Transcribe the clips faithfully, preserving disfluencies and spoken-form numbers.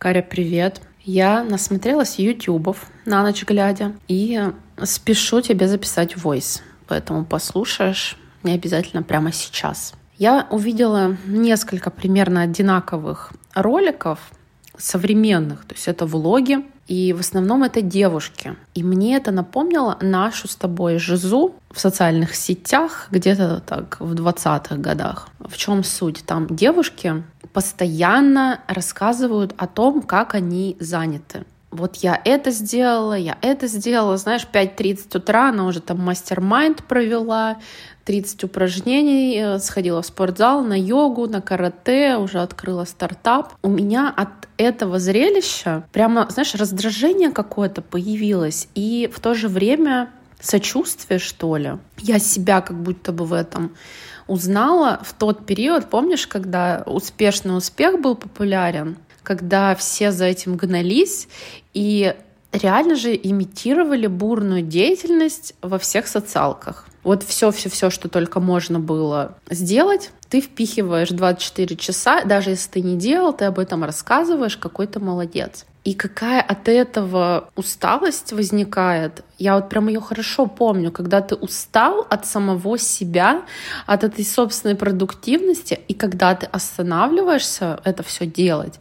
Каря, привет. Я насмотрелась ютубов на ночь глядя и спешу тебе записать войс, поэтому послушаешь не обязательно прямо сейчас. Я увидела несколько примерно одинаковых роликов современных, то есть это влоги, и в основном это девушки. И мне это напомнило нашу с тобой жизу в социальных сетях где-то так в двадцатых годах. В чем суть? Там девушки постоянно рассказывают о том, как они заняты. Вот я это сделала, я это сделала. Знаешь, пять тридцать утра она уже там мастер-майнд провела, тридцать упражнений, сходила в спортзал, на йогу, на карате, уже открыла стартап. У меня от этого зрелища прямо, знаешь, раздражение какое-то появилось. И в то же время сочувствие, что ли. Я себя как будто бы в этом узнала в тот период. Помнишь, когда успешный успех был популярен? Когда все за этим гнались и реально же имитировали бурную деятельность во всех социалках. Вот все-все-все, что только можно было сделать, ты впихиваешь двадцать четыре часа, даже если ты не делал, ты об этом рассказываешь, какой ты молодец. И какая от этого усталость возникает. Я вот прям ее хорошо помню, когда ты устал от самого себя, от этой собственной продуктивности, и когда ты останавливаешься это все делать,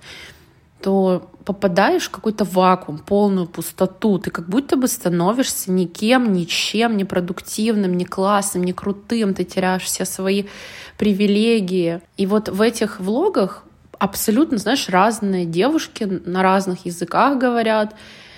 то попадаешь в какой-то вакуум, полную пустоту. Ты как будто бы становишься никем, ничем, не продуктивным, не классным, не крутым. Ты теряешь все свои привилегии. И вот в этих влогах абсолютно, знаешь, разные девушки на разных языках говорят,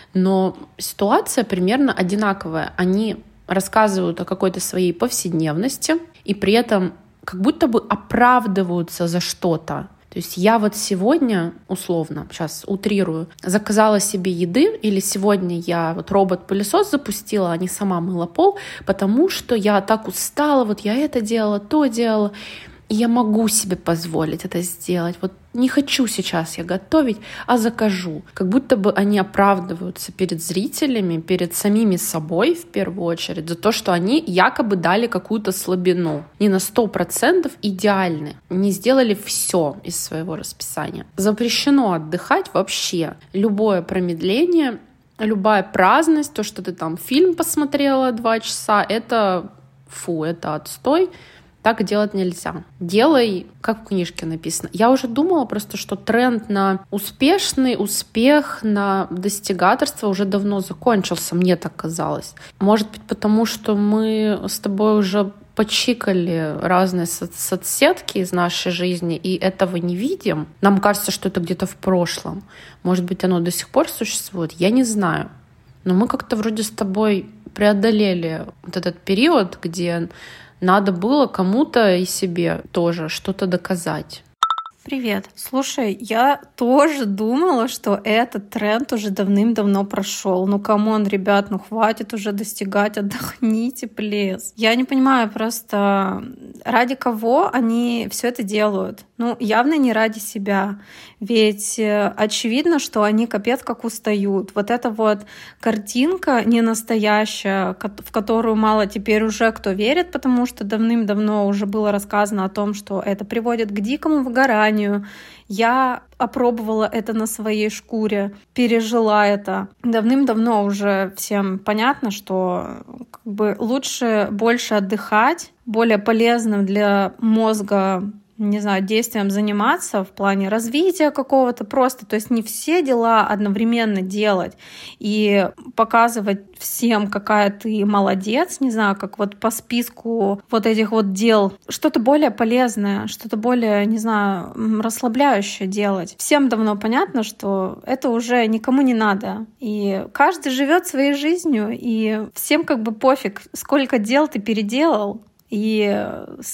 но ситуация примерно одинаковая. Они рассказывают о какой-то своей повседневности и при этом как будто бы оправдываются за что-то. То есть я вот сегодня, условно, сейчас утрирую, заказала себе еды, или сегодня я вот робот-пылесос запустила, а не сама мыла пол, потому что я так устала, вот я это делала, то делала, и я могу себе позволить это сделать. Вот не хочу сейчас я готовить, а закажу. Как будто бы они оправдываются перед зрителями, перед самими собой в первую очередь за то, что они якобы дали какую-то слабину. Не на сто процентов идеальны. Не сделали все из своего расписания. Запрещено отдыхать вообще. Любое промедление, любая праздность, то, что ты там фильм посмотрела два часа, это фу, это отстой. Так делать нельзя. Делай, как в книжке написано. Я уже думала просто, что тренд на успешный успех, на достигаторство уже давно закончился, мне так казалось. Может быть, потому что мы с тобой уже почикали разные со- соцсетки из нашей жизни и этого не видим. Нам кажется, что это где-то в прошлом. Может быть, оно до сих пор существует. Я не знаю. Но мы как-то вроде с тобой преодолели вот этот период, где надо было кому-то и себе тоже что-то доказать. Привет. Слушай, я тоже думала, что этот тренд уже давным-давно прошел. Ну, камон, ребят, ну хватит уже достигать, отдохните, плиз. Я не понимаю просто, ради кого они все это делают. Ну, явно не ради себя. Ведь очевидно, что они капец как устают. Вот эта вот картинка не настоящая, в которую мало теперь уже кто верит, потому что давным-давно уже было рассказано о том, что это приводит к дикому выгоранию. Я опробовала это на своей шкуре, пережила это. Давным-давно уже всем понятно, что как бы лучше больше отдыхать, более полезным для мозга, не знаю, действием заниматься в плане развития какого-то просто, то есть не все дела одновременно делать и показывать всем, какая ты молодец, не знаю, как вот по списку вот этих вот дел, что-то более полезное, что-то более, не знаю, расслабляющее делать. Всем давно понятно, что это уже никому не надо, и каждый живет своей жизнью, и всем как бы пофиг, сколько дел ты переделал, и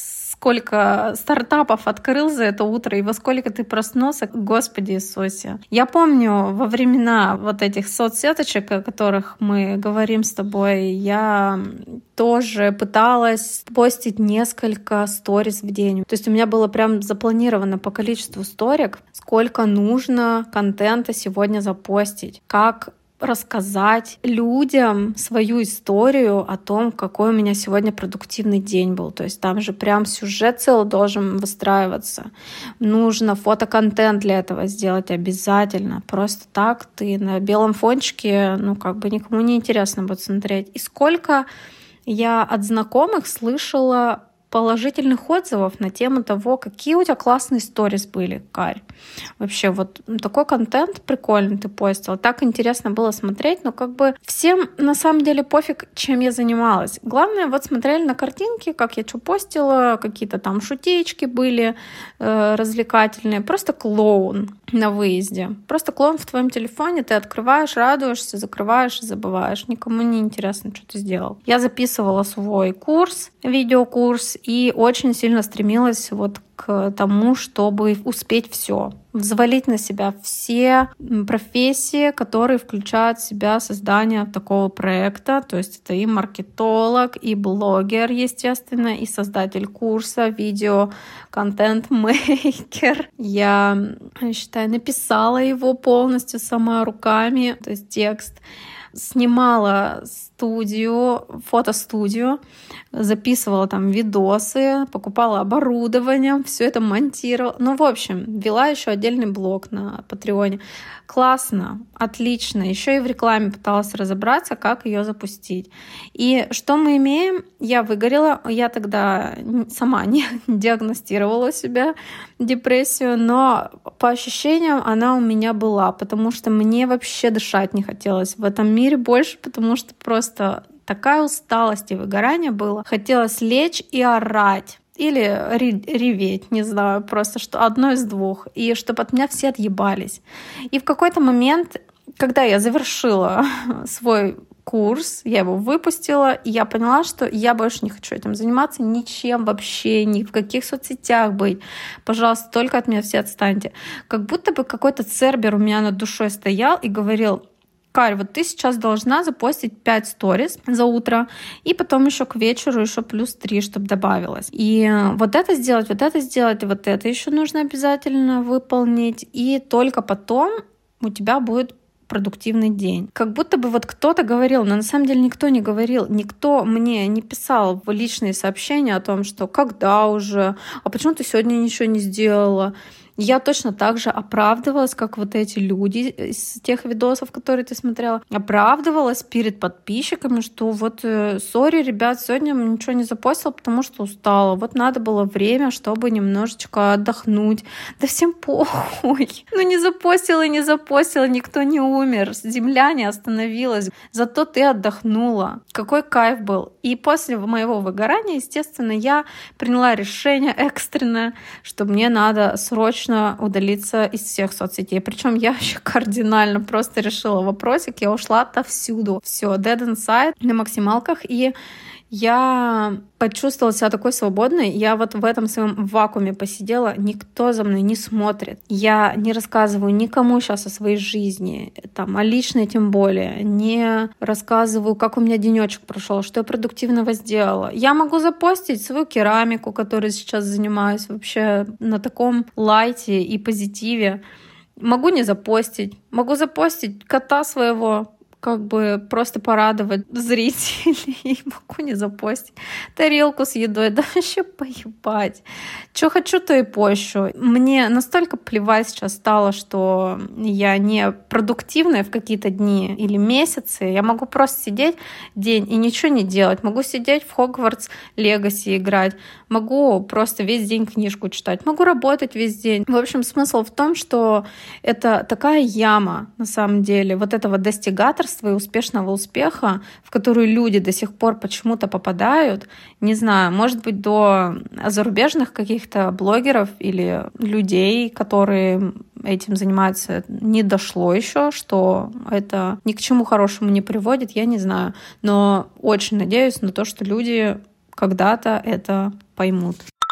сколько стартапов открыл за это утро, и во сколько ты проснулся, Господи Иисусе. Я помню, во времена вот этих соцсеточек, о которых мы говорим с тобой, я тоже пыталась постить несколько сториз в день. То есть у меня было прям запланировано по количеству сторик, сколько нужно контента сегодня запостить, как рассказать людям свою историю о том, какой у меня сегодня продуктивный день был. То есть там же прям сюжет целый должен выстраиваться. Нужно фотоконтент для этого сделать обязательно. Просто так ты на белом фончике, ну как бы никому не интересно будет смотреть. И сколько я от знакомых слышала положительных отзывов на тему того, какие у тебя классные сторис были, Карь. Вообще вот такой контент прикольный ты постила. Так интересно было смотреть, но как бы всем на самом деле пофиг, чем я занималась. Главное, вот смотрели на картинки, как я что постила, какие-то там шутеечки были э, развлекательные. Просто клоун на выезде. Просто клоун в твоем телефоне. Ты открываешь, радуешься, закрываешь и забываешь. Никому не интересно, что ты сделал. Я записывала свой курс, видеокурс, и очень сильно стремилась вот к тому, чтобы успеть все, взвалить на себя все профессии, которые включают в себя создание такого проекта. То есть это и маркетолог, и блогер, естественно, и создатель курса, видео, контент-мейкер. Я, считаю, написала его полностью сама руками, то есть текст. Снимала студию, фотостудию, записывала там видосы, покупала оборудование, все это монтировала. Ну, в общем, вела еще отдельный блог на Патреоне. Классно, отлично. Еще и в рекламе пыталась разобраться, как ее запустить. И что мы имеем? Я выгорела. Я тогда сама не диагностировала у себя депрессию, но по ощущениям она у меня была, потому что мне вообще дышать не хотелось в этом мире больше, потому что просто такая усталость и выгорание было. Хотелось лечь и орать. Или реветь, не знаю, просто что одно из двух. И чтобы от меня все отъебались. И в какой-то момент, когда я завершила свой курс, я его выпустила, и я поняла, что я больше не хочу этим заниматься ничем вообще, ни в каких соцсетях быть. Пожалуйста, только от меня все отстаньте. Как будто бы какой-то цербер у меня над душой стоял и говорил: Карь, вот ты сейчас должна запостить пять сториз за утро, и потом еще к вечеру еще плюс три, чтобы добавилось. И вот это сделать, вот это сделать, и вот это еще нужно обязательно выполнить. И только потом у тебя будет продуктивный день. Как будто бы вот кто-то говорил, но на самом деле никто не говорил, никто мне не писал в личные сообщения о том, что когда уже, а почему ты сегодня ничего не сделала. Я точно так же оправдывалась, как вот эти люди из тех видосов, которые ты смотрела, оправдывалась перед подписчиками, что вот, сори, ребят, сегодня ничего не запостила, потому что устала. Вот надо было время, чтобы немножечко отдохнуть. Да всем похуй. Ну не запостила, не запостила, никто не умер, земля не остановилась. Зато ты отдохнула. Какой кайф был. И после моего выгорания, естественно, я приняла решение экстренное, что мне надо срочно удалиться из всех соцсетей. Причем я еще кардинально просто решила вопросик, я ушла отовсюду. Все, dead inside на максималках, и я почувствовала себя такой свободной. Я вот в этом своем вакууме посидела, никто за мной не смотрит. Я не рассказываю никому сейчас о своей жизни, там, о личной тем более. Не рассказываю, как у меня денечек прошел, что я продуктивного сделала. Я могу запостить свою керамику, которой сейчас занимаюсь вообще на таком лайте и позитиве. Могу не запостить. Могу запостить кота своего, как бы просто порадовать зрителей. Могу не запостить. Тарелку с едой, да вообще поебать. Что хочу, то и пощу. Мне настолько плевать сейчас стало, что я не продуктивная в какие-то дни или месяцы. Я могу просто сидеть день и ничего не делать. Могу сидеть в Хогвартс Легаси играть. Могу просто весь день книжку читать. Могу работать весь день. В общем, смысл в том, что это такая яма, на самом деле, вот этого достигаторства и успешного успеха, в которую люди до сих пор почему-то попадают. Не знаю, может быть, до зарубежных каких-то блогеров или людей, которые этим занимаются, не дошло еще, что это ни к чему хорошему не приводит, я не знаю. Но очень надеюсь на то, что люди когда-то это поймут.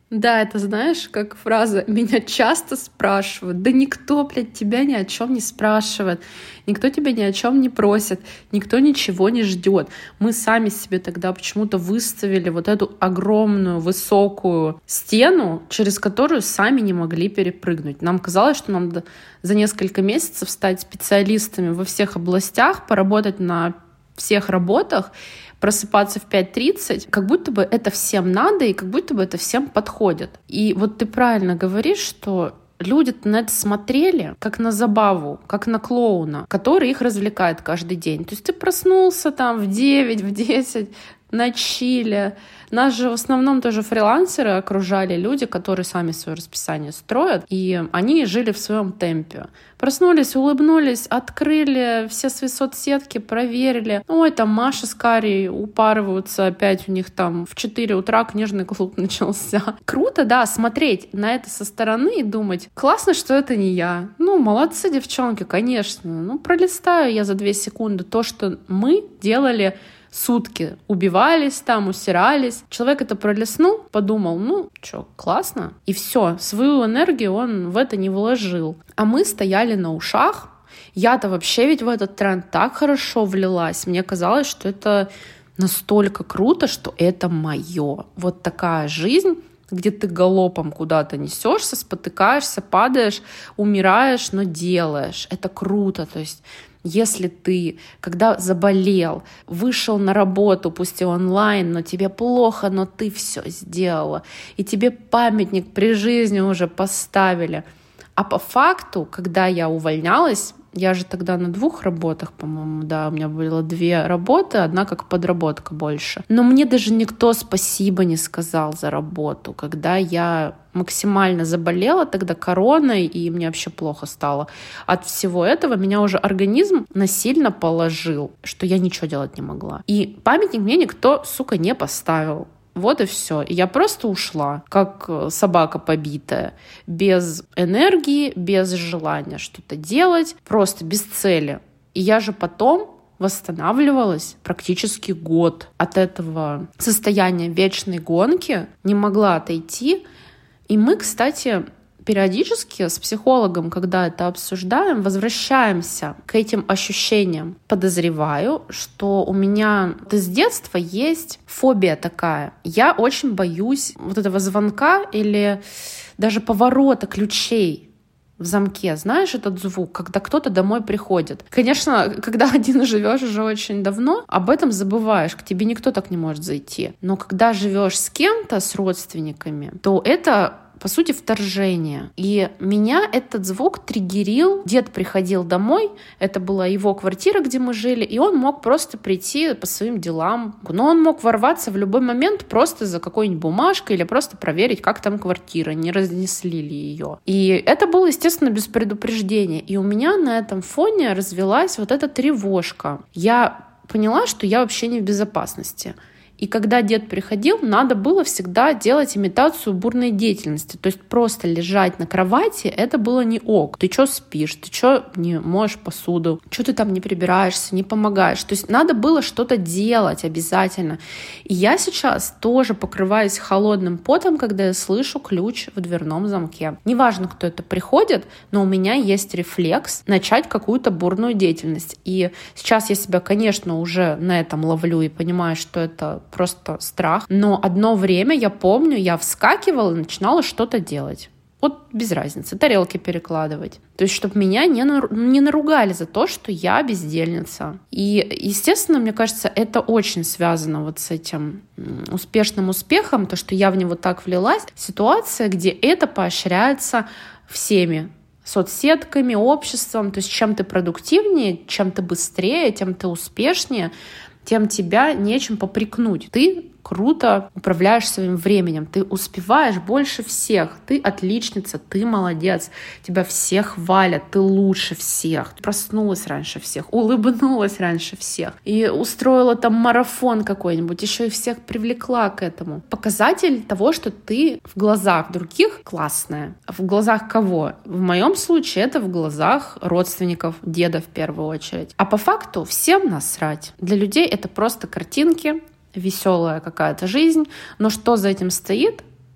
Да, это знаешь, как фраза «меня часто спрашивают». Да никто, блядь, тебя ни о чем не спрашивает. Никто тебя ни о чем не просит. Никто ничего не ждет. Мы сами себе тогда почему-то выставили вот эту огромную, высокую стену, через которую сами не могли перепрыгнуть. Нам казалось, что нам за несколько месяцев стать специалистами во всех областях, поработать на всех работах, просыпаться в пять тридцать, как будто бы это всем надо и как будто бы это всем подходит. И вот ты правильно говоришь, что люди на это смотрели как на забаву, как на клоуна, который их развлекает каждый день. То есть ты проснулся там в девять, в десять, на чиле. Нас же в основном тоже фрилансеры окружали, люди, которые сами свое расписание строят, и они жили в своем темпе. Проснулись, улыбнулись, открыли все свои соцсетки, проверили. Ой, там Маша с Карей упарываются опять, у них там в четыре утра книжный клуб начался. Круто, да, смотреть на это со стороны и думать, классно, что это не я. Ну, молодцы, девчонки, конечно. Ну, пролистаю я за две секунды то, что мы делали сутки, убивались там, усирались. Человек это пролистнул, подумал, ну, что, классно. И все, свою энергию он в это не вложил. А мы стояли на ушах. Я-то вообще ведь в этот тренд так хорошо влилась. Мне казалось, что это настолько круто, что это мое. Вот такая жизнь, где ты галопом куда-то несешься, спотыкаешься, падаешь, умираешь, но делаешь. Это круто. То есть если ты, когда заболел, вышел на работу, пусть и онлайн, но тебе плохо, но ты все сделала, и тебе памятник при жизни уже поставили. А по факту, когда я увольнялась, я же тогда на двух работах, по-моему, да, у меня было две работы, одна как подработка больше. Но мне даже никто спасибо не сказал за работу, когда я максимально заболела тогда короной, и мне вообще плохо стало. От всего этого меня уже организм насильно положил, что я ничего делать не могла. И памятник мне никто, сука, не поставил. Вот и все. И я просто ушла, как собака побитая, без энергии, без желания что-то делать, просто без цели. И я же потом восстанавливалась практически год от этого состояния вечной гонки, не могла отойти. И мы, кстати, периодически с психологом, когда это обсуждаем, возвращаемся к этим ощущениям. Подозреваю, что у меня с детства есть фобия такая. Я очень боюсь вот этого звонка или даже поворота ключей в замке. Знаешь этот звук, когда кто-то домой приходит? Конечно, когда один живешь уже очень давно, об этом забываешь, к тебе никто так не может зайти. Но когда живешь с кем-то, с родственниками, то это по сути, вторжение. И меня этот звук триггерил. Дед приходил домой, это была его квартира, где мы жили, и он мог просто прийти по своим делам. Но он мог ворваться в любой момент просто за какой-нибудь бумажкой или просто проверить, как там квартира, не разнесли ли ее. И это было, естественно, без предупреждения. И у меня на этом фоне развилась вот эта тревожка. Я поняла, что я вообще не в безопасности. И когда дед приходил, надо было всегда делать имитацию бурной деятельности. То есть просто лежать на кровати, это было не ок. Ты что спишь? Ты что не моешь посуду? Что ты там не прибираешься, не помогаешь? То есть надо было что-то делать обязательно. И я сейчас тоже покрываюсь холодным потом, когда я слышу ключ в дверном замке. Неважно, кто это приходит, но у меня есть рефлекс начать какую-то бурную деятельность. И сейчас я себя, конечно, уже на этом ловлю и понимаю, что это просто страх. Но одно время, я помню, я вскакивала и начинала что-то делать. Вот без разницы, тарелки перекладывать. То есть, чтобы меня не, нару- не наругали за то, что я бездельница. И, естественно, мне кажется, это очень связано вот с этим успешным успехом, то, что я в него так влилась. Ситуация, где это поощряется всеми соцсетками, обществом. То есть, чем ты продуктивнее, чем ты быстрее, тем ты успешнее, тем тебя нечем попрекнуть. Ты круто управляешь своим временем, ты успеваешь больше всех, ты отличница, ты молодец, тебя все хвалят, ты лучше всех, ты проснулась раньше всех, улыбнулась раньше всех и устроила там марафон какой-нибудь, еще и всех привлекла к этому. Показатель того, что ты в глазах других классная. В глазах кого? В моем случае это в глазах родственников, деда в первую очередь. А по факту всем насрать. Для людей это просто картинки, веселая какая-то жизнь, но что за этим стоит,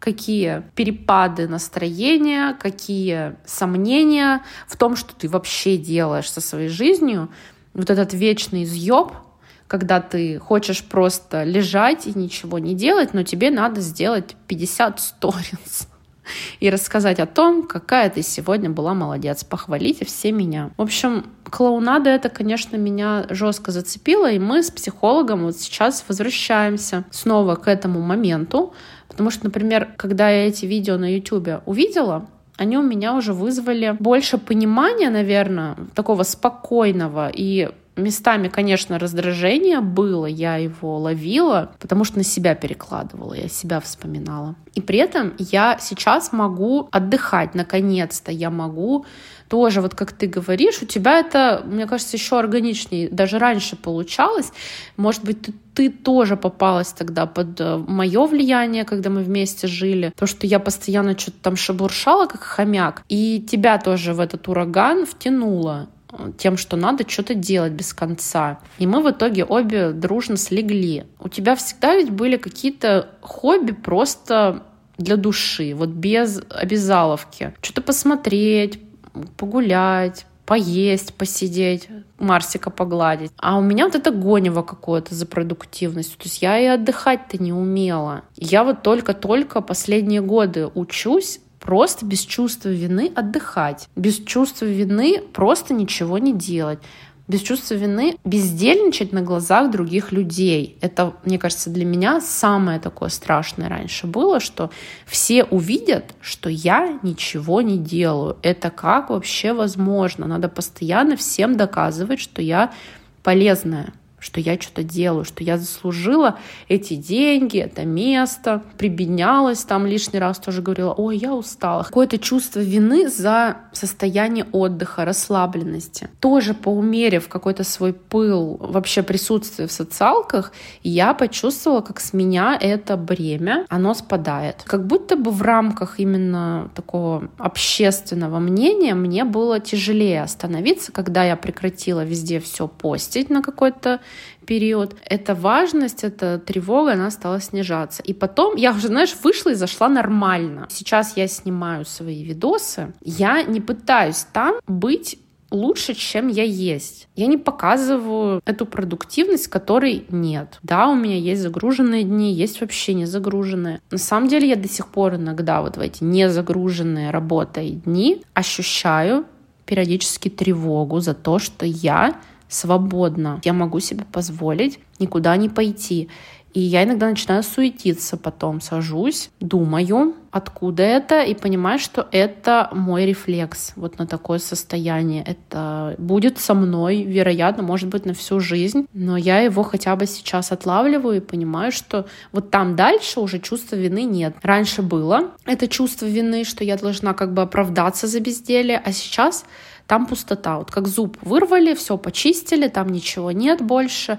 какие перепады настроения, какие сомнения в том, что ты вообще делаешь со своей жизнью. Вот этот вечный изъёб, когда ты хочешь просто лежать и ничего не делать, но тебе надо сделать пятьдесят сторис и рассказать о том, какая ты сегодня была молодец, похвалите все меня. В общем, клоунада это, конечно, меня жестко зацепило, и мы с психологом вот сейчас возвращаемся снова к этому моменту, потому что, например, когда я эти видео на YouTube увидела, они у меня уже вызвали больше понимания, наверное, такого спокойного, и местами, конечно, раздражение было, я его ловила, потому что на себя перекладывала, я себя вспоминала. И при этом я сейчас могу отдыхать, наконец-то я могу тоже, вот как ты говоришь, у тебя это, мне кажется, еще органичнее, даже раньше получалось. Может быть, ты, ты тоже попалась тогда под мое влияние, когда мы вместе жили, потому что я постоянно что-то там шебуршала, как хомяк, и тебя тоже в этот ураган втянула тем, что надо что-то делать без конца. И мы в итоге обе дружно слегли. У тебя всегда ведь были какие-то хобби просто для души, вот без обязаловки. Что-то посмотреть, погулять, поесть, посидеть, Марсика погладить. А у меня вот это гонево какое-то за продуктивностью. То есть я и отдыхать-то не умела. Я вот только-только последние годы учусь просто без чувства вины отдыхать, без чувства вины просто ничего не делать, без чувства вины бездельничать на глазах других людей. Это, мне кажется, для меня самое такое страшное раньше было, что все увидят, что я ничего не делаю. Это как вообще возможно? Надо постоянно всем доказывать, что я полезная, что я что-то делаю, что я заслужила эти деньги, это место, прибеднялась там лишний раз, тоже говорила, ой, я устала. Какое-то чувство вины за состояние отдыха, расслабленности. Тоже поумерив какой-то свой пыл, вообще присутствие в социалках, я почувствовала, как с меня это бремя, оно спадает. Как будто бы в рамках именно такого общественного мнения мне было тяжелее остановиться, когда я прекратила везде все постить на какой-то период. Эта важность, эта тревога, она стала снижаться. И потом я уже, знаешь, вышла и зашла нормально. Сейчас я снимаю свои видосы. Я не пытаюсь там быть лучше, чем я есть. Я не показываю эту продуктивность, которой нет. Да, у меня есть загруженные дни, есть вообще не загруженные. На самом деле я до сих пор иногда вот в эти незагруженные работой дни ощущаю периодически тревогу за то, что я свободна. Я могу себе позволить никуда не пойти. И я иногда начинаю суетиться, потом сажусь, думаю, откуда это, и понимаю, что это мой рефлекс вот на такое состояние. Это будет со мной, вероятно, может быть, на всю жизнь, но я его хотя бы сейчас отлавливаю и понимаю, что вот там дальше уже чувства вины нет. Раньше было это чувство вины, что я должна как бы оправдаться за безделье, а сейчас там пустота. Вот как зуб вырвали, все почистили, там ничего нет больше.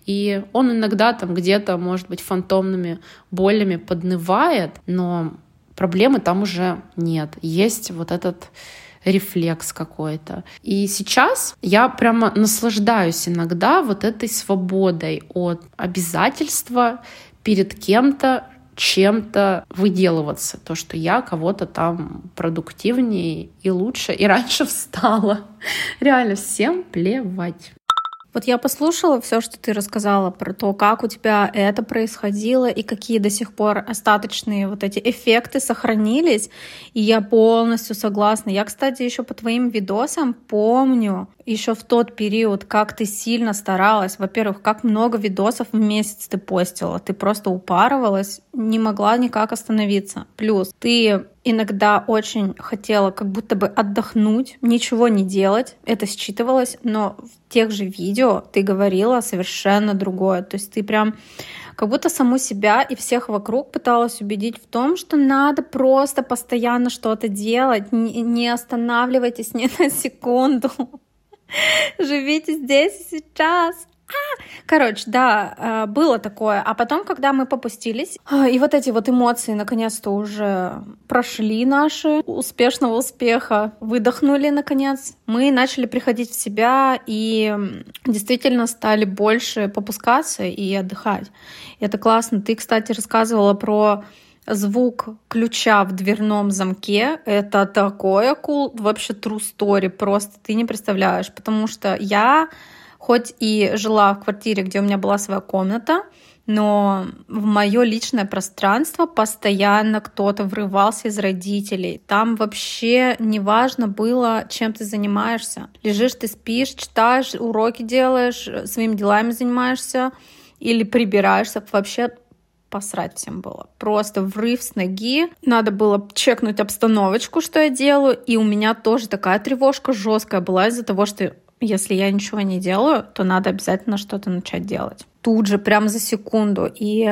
И он иногда там где-то, может быть, фантомными болями поднывает, но проблемы там уже нет. Есть вот этот рефлекс какой-то. И сейчас я прямо наслаждаюсь иногда вот этой свободой от обязательства перед кем-то, чем-то выделываться. То, что я кого-то там продуктивнее и лучше, и раньше встала. Реально всем плевать. Вот я послушала все, что ты рассказала про то, как у тебя это происходило и какие до сих пор остаточные вот эти эффекты сохранились, и я полностью согласна. Я, кстати, еще по твоим видосам помню еще в тот период, как ты сильно старалась. Во-первых, как много видосов в месяц ты постила. Ты просто упарывалась, не могла никак остановиться. Плюс ты иногда очень хотела как будто бы отдохнуть, ничего не делать. Это считывалось, но в тех же видео ты говорила совершенно другое. То есть ты прям как будто саму себя и всех вокруг пыталась убедить в том, что надо просто постоянно что-то делать, не останавливайтесь ни на секунду. Живите здесь и сейчас. Короче, да, было такое. А потом, когда мы попустились, и вот эти вот эмоции наконец-то уже прошли наши, успешного успеха, выдохнули наконец, мы начали приходить в себя и действительно стали больше попускаться и отдыхать. И это классно. Ты, кстати, рассказывала про звук ключа в дверном замке — это такое cool, вообще true story, просто ты не представляешь, потому что я хоть и жила в квартире, где у меня была своя комната, но в мое личное пространство постоянно кто-то врывался из родителей. Там вообще не важно было, чем ты занимаешься. Лежишь, ты спишь, читаешь, уроки делаешь, своими делами занимаешься или прибираешься. Вообще посрать всем было. Просто врыв с ноги. Надо было чекнуть обстановочку, что я делаю. И у меня тоже такая тревожка жесткая была из-за того, что если я ничего не делаю, то надо обязательно что-то начать делать. Тут же, прям за секунду. И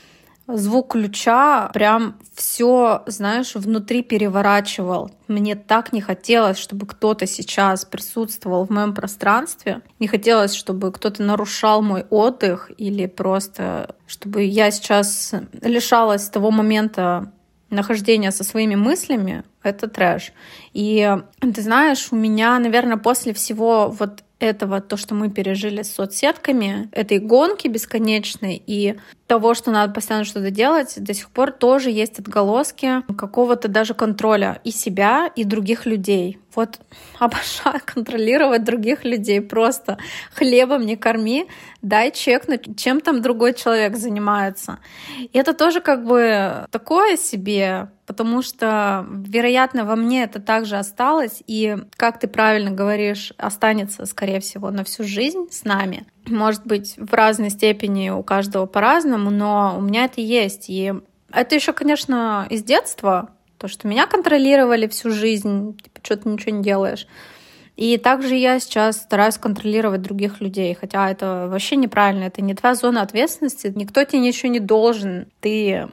звук ключа прям все, знаешь, внутри переворачивал. Мне так не хотелось, чтобы кто-то сейчас присутствовал в моем пространстве. Не хотелось, чтобы кто-то нарушал мой отдых или просто, чтобы я сейчас лишалась того момента нахождения со своими мыслями. Это трэш. И ты знаешь, у меня, наверное, после всего вот этого, то, что мы пережили с соцсетками, этой гонки бесконечной и того, что надо постоянно что-то делать, до сих пор тоже есть отголоски какого-то даже контроля и себя, и других людей. Вот обожаю контролировать других людей. Просто хлебом не корми, дай чекнуть, чем там другой человек занимается. И это тоже как бы такое себе, потому что, вероятно, во мне это также осталось, и, как ты правильно говоришь, останется, скорее всего, на всю жизнь с нами. Может быть, в разной степени у каждого по-разному, но у меня это есть. И это еще, конечно, из детства, то, что меня контролировали всю жизнь, типа, что ты ничего не делаешь. И также я сейчас стараюсь контролировать других людей, хотя это вообще неправильно, это не твоя зона ответственности, никто тебе ничего не должен, ты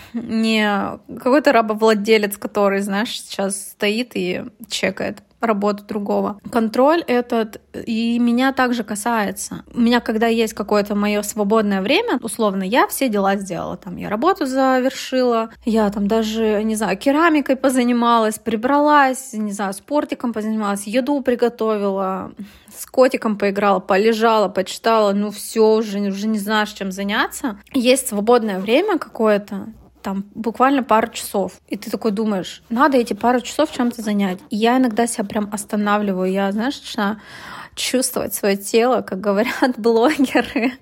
не какой-то рабовладелец, который, знаешь, сейчас стоит и чекает работу другого. Контроль этот и меня также касается. У меня, когда есть какое-то мое свободное время, условно, я все дела сделала. Там я работу завершила, я там даже, не знаю, керамикой позанималась, прибралась, не знаю, спортиком позанималась, еду приготовила, с котиком поиграла, полежала, почитала, ну все, уже, уже не знаешь, чем заняться. Есть свободное время какое-то, там буквально пару часов. И ты такой думаешь, надо эти пару часов чем-то занять. И я иногда себя прям останавливаю. Я, знаешь, начинаю чувствовать свое тело, как говорят блогеры.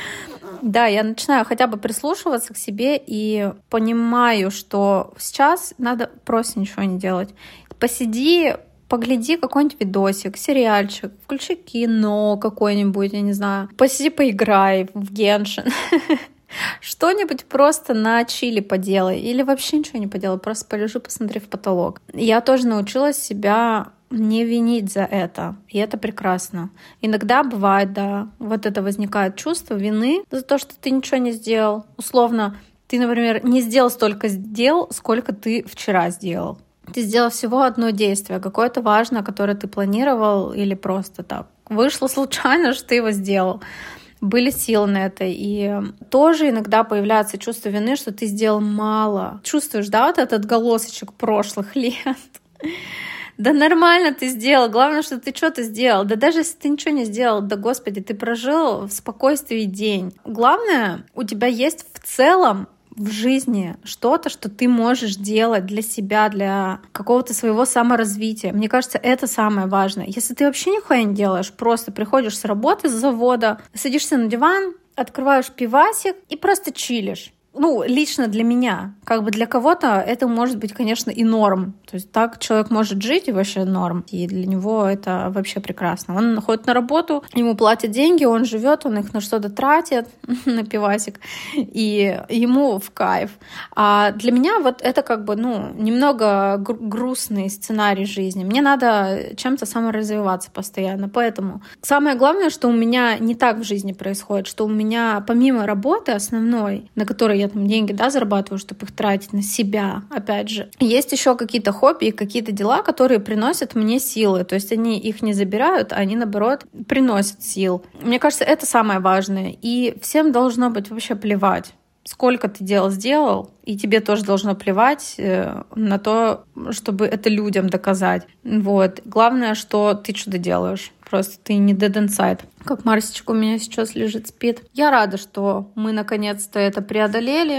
Да, я начинаю хотя бы прислушиваться к себе и понимаю, что сейчас надо просто ничего не делать. Посиди, погляди какой-нибудь видосик, сериальчик, включи кино какое-нибудь, я не знаю. Посиди, поиграй в Геншин. Что-нибудь просто на чили поделай. Или вообще ничего не поделай, просто полежи, посмотри в потолок. Я тоже научилась себя не винить за это. И это прекрасно. Иногда бывает, да, вот это возникает чувство вины за то, что ты ничего не сделал. Условно, ты, например, не сделал столько дел, сколько ты вчера сделал. Ты сделал всего одно действие, какое-то важное, которое ты планировал, или просто так вышло случайно, что ты его сделал. Были силы на это. И тоже иногда появляется чувство вины, что ты сделал мало. Чувствуешь, да, вот этот голосочек прошлых лет? Да нормально ты сделал, главное, что ты что-то сделал. Да даже если ты ничего не сделал, да господи, ты прожил в спокойствии день. Главное, у тебя есть в целом в жизни что-то, что ты можешь делать для себя, для какого-то своего саморазвития. Мне кажется, это самое важное. Если ты вообще нихуя не делаешь, просто приходишь с работы, с завода, садишься на диван, открываешь пивасик и просто чилишь. Ну, лично для меня. Как бы для кого-то это может быть, конечно, и норм. То есть так человек может жить, и вообще норм. И для него это вообще прекрасно. Он ходит на работу, ему платят деньги, он живет, он их на что-то тратит, на пивасик, и ему в кайф. А для меня вот это как бы, ну, немного гру- грустный сценарий жизни. Мне надо чем-то саморазвиваться постоянно. Поэтому самое главное, что у меня не так в жизни происходит, что у меня помимо работы основной, на которой я там деньги, да, зарабатываю, чтобы их тратить на себя, опять же. Есть еще какие-то хобби и какие-то дела, которые приносят мне силы. То есть они их не забирают, а они, наоборот, приносят сил. Мне кажется, это самое важное. И всем должно быть вообще плевать, сколько ты дел сделал, и тебе тоже должно плевать на то, чтобы это людям доказать. Вот. Главное, что ты что-то делаешь. Просто ты не dead inside. Как Марсичка у меня сейчас лежит, спит. Я рада, что мы наконец-то это преодолели. Хоть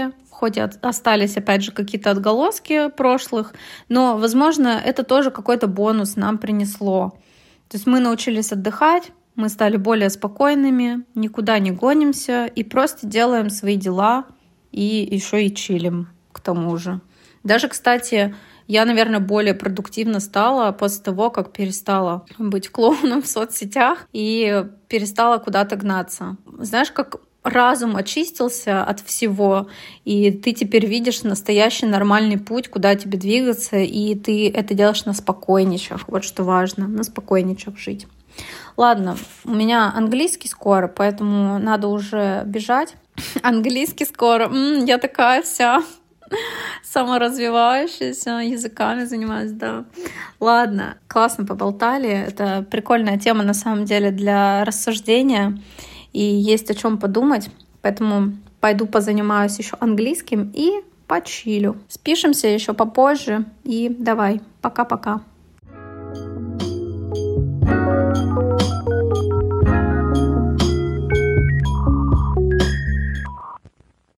хоть и от- остались, опять же, какие-то отголоски прошлых, но, возможно, это тоже какой-то бонус нам принесло. То есть мы научились отдыхать, мы стали более спокойными, никуда не гонимся и просто делаем свои дела и еще и чилим к тому же. Даже, кстати, я, наверное, более продуктивно стала после того, как перестала быть клоуном в соцсетях и перестала куда-то гнаться. Знаешь, как разум очистился от всего, и ты теперь видишь настоящий нормальный путь, куда тебе двигаться, и ты это делаешь на спокойничах. Вот что важно, на спокойничах жить. Ладно, у меня английский скоро, поэтому надо уже бежать. Английский скоро. М-м, я такая вся саморазвивающаяся, языками занимаюсь, да. Ладно, классно поболтали. Это прикольная тема, на самом деле, для рассуждения. И есть о чем подумать. Поэтому пойду позанимаюсь еще английским и почилю. Спишемся еще попозже. И давай, пока-пока.